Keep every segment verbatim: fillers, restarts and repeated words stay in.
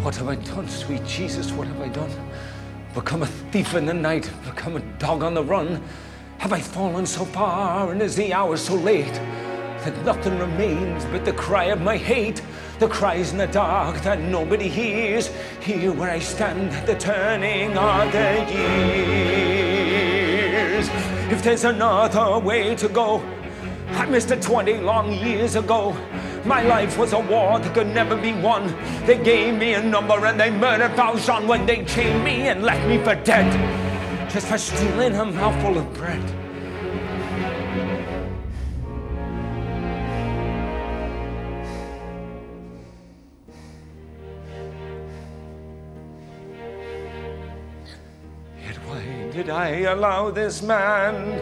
What have I done, sweet Jesus? What have I done? Become a thief in the night, become a dog on the run? Have I fallen so far, and is the hour so late that nothing remains but the cry of my hate? The cries in the dark that nobody hears, here where I stand at the turning of the years. If there's another way to go, I missed it twenty long years ago. My life was a war that could never be won. They gave me a number and they murdered Valjean when they chained me and left me for dead, just for stealing a mouthful of bread. Yet why did I allow this man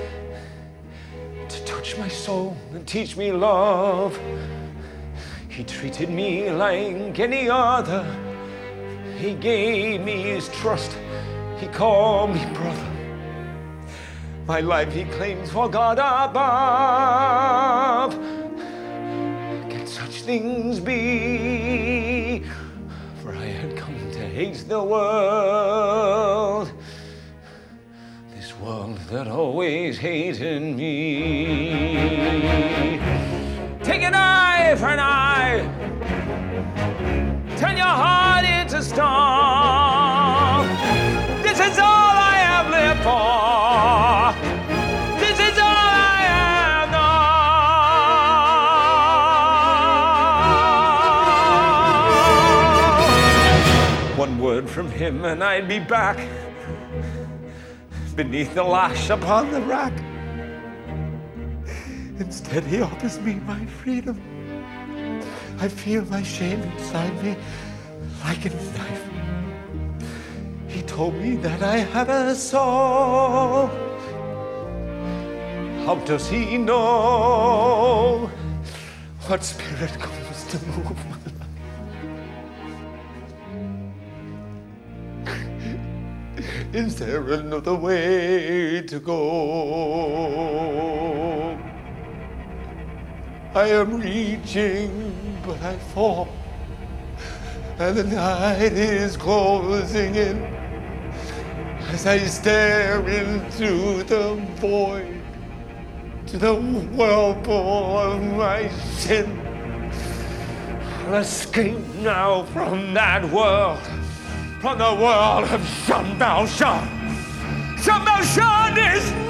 to touch my soul and teach me love? He treated me like any other. He gave me his trust. He called me brother. My life he claims for God above. Can such things be? For I had come to hate the world, this world that always hated me. Take an eye for an eye, turn your heart into stone. This is all I have lived for. This is all I have known. One word from him and I'd be back beneath the lash upon the rack. Instead, he offers me my freedom. I feel my shame inside me like a knife. He told me that I had a soul. How does he know what spirit comes to move my life? Is there another way to go? I am reaching, but I fall, and the night is closing in as I stare into the void, to the whirlpool of my sin. I'll escape now from that world, from the world of Jean Valjean. Jean Valjean is